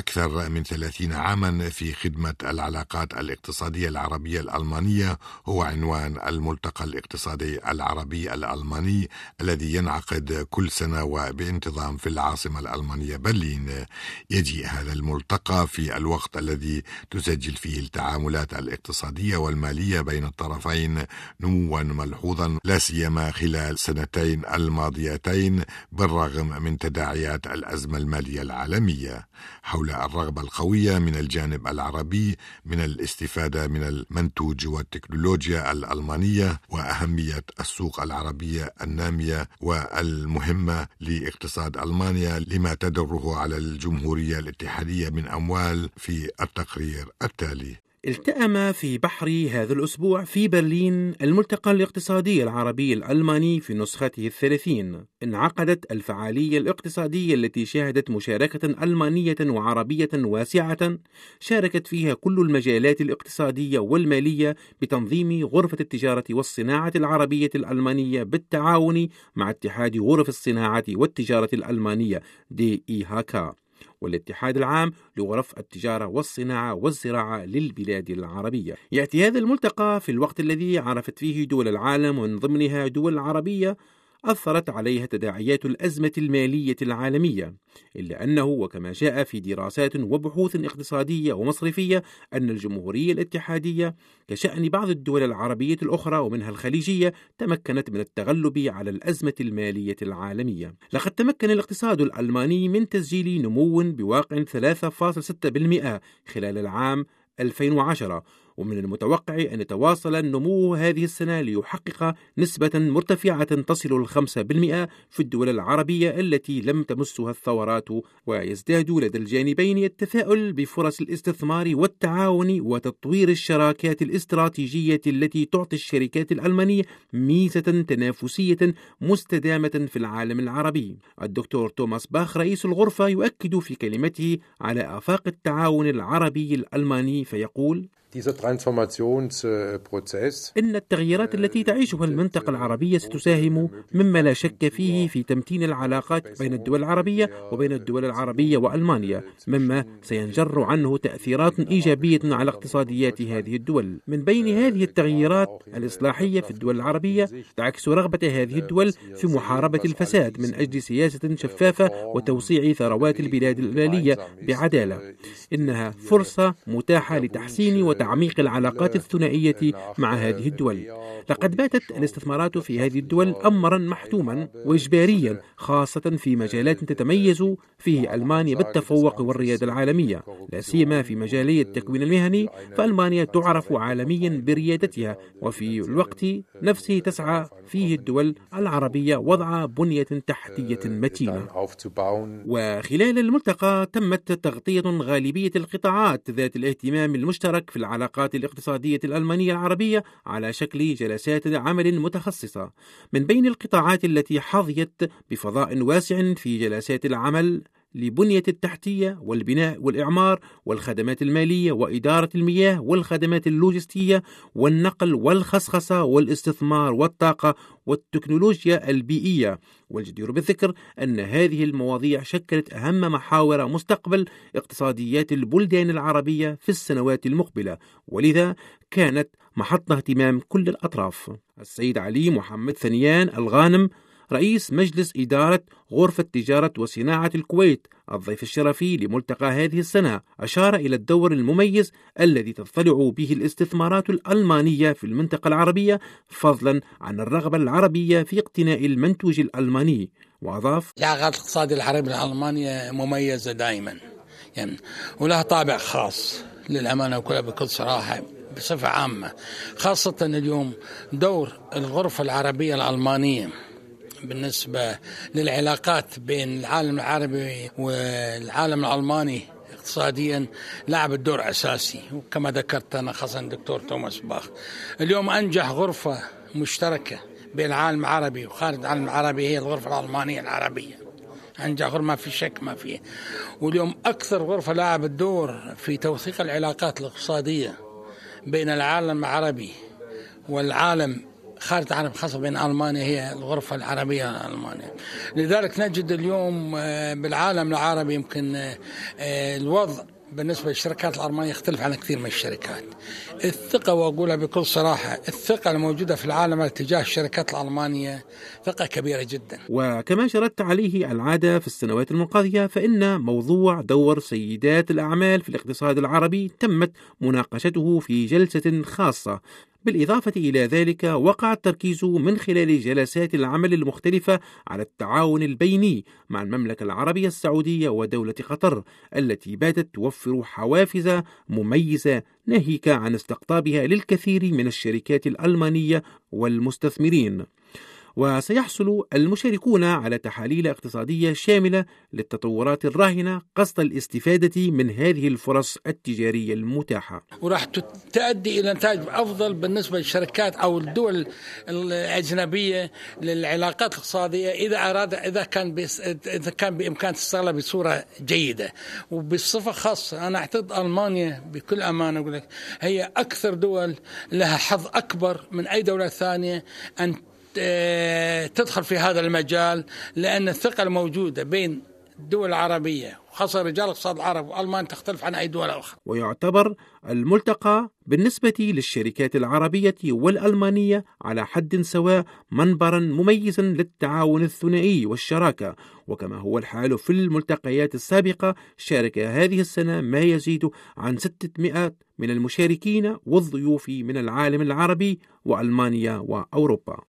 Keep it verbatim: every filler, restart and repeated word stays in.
أكثر من ثلاثين عاما في خدمة العلاقات الاقتصادية العربية الألمانية هو عنوان الملتقى الاقتصادي العربي الألماني الذي ينعقد كل سنة وبانتظام في العاصمة الألمانية برلين. يجي هذا الملتقى في الوقت الذي تسجل فيه التعاملات الاقتصادية والمالية بين الطرفين نموا ملحوظا، لا سيما خلال السنتين الماضيتين بالرغم من تداعيات الأزمة المالية العالمية. حول الرغبة القوية من الجانب العربي من الاستفادة من المنتوج والتكنولوجيا الألمانية وأهمية السوق العربية النامية والمهمة لاقتصاد ألمانيا لما تدره على الجمهورية الاتحادية من أموال في التقرير التالي. التأم في بحر هذا الأسبوع في برلين الملتقى الاقتصادي العربي الألماني في نسخته الثلاثين. انعقدت الفعالية الاقتصادية التي شهدت مشاركة ألمانية وعربية واسعة شاركت فيها كل المجالات الاقتصادية والمالية بتنظيم غرفة التجارة والصناعة العربية الألمانية بالتعاون مع اتحاد غرف الصناعة والتجارة الألمانية دي إي هاكا والاتحاد العام لغرف التجارة والصناعة والزراعة للبلاد العربية. يأتي هذا الملتقى في الوقت الذي عرفت فيه دول العالم ومن ضمنها دول العربية أثرت عليها تداعيات الأزمة المالية العالمية، إلا أنه وكما جاء في دراسات وبحوث اقتصادية ومصرفية أن الجمهورية الاتحادية كشأن بعض الدول العربية الأخرى ومنها الخليجية تمكنت من التغلب على الأزمة المالية العالمية. لقد تمكن الاقتصاد الألماني من تسجيل نمو بواقع ثلاثة فاصلة ستة بالمئة خلال العام ألفين وعشرة، ومن المتوقع أن يتواصل النمو هذه السنة ليحقق نسبة مرتفعة تصل الخمسة بالمئة في الدول العربية التي لم تمسها الثورات، ويزداد لدى الجانبين التفاؤل بفرص الاستثمار والتعاون وتطوير الشراكات الاستراتيجية التي تعطي الشركات الألمانية ميزة تنافسية مستدامة في العالم العربي. الدكتور توماس باخ رئيس الغرفة يؤكد في كلمته على آفاق التعاون العربي الألماني فيقول: إن التغييرات التي تعيشها المنطقة العربية ستساهم مما لا شك فيه في تمتين العلاقات بين الدول العربية وبين الدول العربية وألمانيا، مما سينجر عنه تأثيرات إيجابية على اقتصاديات هذه الدول. من بين هذه التغييرات الإصلاحية في الدول العربية تعكس رغبة هذه الدول في محاربة الفساد من أجل سياسة شفافة وتوسيع ثروات البلاد المالية بعدالة. إنها فرصة متاحة لتحسين وتعميق العلاقات الثنائية مع هذه الدول. لقد باتت الاستثمارات في هذه الدول أمرا محتوما وإجباريا، خاصة في مجالات تتميز فيه ألمانيا بالتفوق والريادة العالمية، لا سيما في مجالي التكوين المهني، فألمانيا تعرف عالميا بريادتها، وفي الوقت نفسه تسعى فيه الدول العربية وضع بنية تحتية متينة. وخلال الملتقى تمت تغطية غالبية القطاعات ذات الاهتمام المشترك في العلاقات الاقتصادية الألمانية العربية على شكل جلسات عمل متخصصة. من بين القطاعات التي حظيت بفضاء واسع في جلسات العمل لبنية التحتية والبناء والإعمار والخدمات المالية وإدارة المياه والخدمات اللوجستية والنقل والخصخصة والاستثمار والطاقة والتكنولوجيا البيئية. والجدير بالذكر أن هذه المواضيع شكلت أهم محاور مستقبل اقتصاديات البلدان العربية في السنوات المقبلة، ولذا كانت محط اهتمام كل الأطراف. السيد علي محمد ثنيان الغانم رئيس مجلس إدارة غرفة تجارة وصناعة الكويت الضيف الشرفي لملتقى هذه السنة أشار إلى الدور المميز الذي تضطلع به الاستثمارات الألمانية في المنطقة العربية فضلا عن الرغبة العربية في اقتناء المنتوج الألماني، وأضاف: العلاقات الاقتصادية العربية الألمانية مميزة دائما يعني، ولها طابع خاص للأمانة وكلها بكل صراحة بصفة عامة، خاصة اليوم دور الغرفة العربية الألمانية بالنسبة للعلاقات بين العالم العربي والعالم الألماني اقتصاديا لعبت دور أساسي. وكما ذكرت أنا خاصة الدكتور توماس باخ، اليوم أنجح غرفة مشتركة بين العالم العربي وخارج العالم العربي هي الغرفة الألمانية العربية، أنجح غرفة ما في شك ما فيه. واليوم أكثر غرفة لعبت دور في توثيق العلاقات الاقتصادية بين العالم العربي والعالم خارج العالم خاصة بين ألمانيا هي الغرفة العربية الألمانية. لذلك نجد اليوم بالعالم العربي يمكن الوضع بالنسبة للشركات الألمانية يختلف عن كثير من الشركات. الثقة، وأقولها بكل صراحة، الثقة الموجودة في العالم تجاه الشركات الألمانية ثقة كبيرة جدا. وكما جرت عليه العادة في السنوات الماضية، فإن موضوع دور سيدات الأعمال في الاقتصاد العربي تمت مناقشته في جلسة خاصة. بالإضافة إلى ذلك وقع التركيز من خلال جلسات العمل المختلفة على التعاون البيني مع المملكة العربية السعودية ودولة قطر، التي باتت توفر حوافز مميزة ناهيك عن استقطابها للكثير من الشركات الألمانية والمستثمرين. وسيحصل المشاركون على تحاليل اقتصادية شاملة للتطورات الراهنة قصد الاستفادة من هذه الفرص التجارية المتاحة، وراح تؤدي إلى نتائج أفضل بالنسبة للشركات أو الدول الأجنبية للعلاقات الاقتصادية، إذا أراد إذا كان إذا كان بإمكان تستغلها بصورة جيدة وبصفة خاصة. أنا أعتقد ألمانيا بكل أمانة أقول لك هي أكثر دول لها حظ أكبر من أي دولة ثانية أن تدخل في هذا المجال، لأن الثقة الموجودة بين الدول العربية وخاصة رجال الاقتصاد العرب وألمان تختلف عن أي دول أخرى. ويعتبر الملتقى بالنسبة للشركات العربية والألمانية على حد سواء منبرا مميزا للتعاون الثنائي والشراكة. وكما هو الحال في الملتقيات السابقة، شارك هذه السنة ما يزيد عن ستمائة من المشاركين والضيوف من العالم العربي وألمانيا وأوروبا.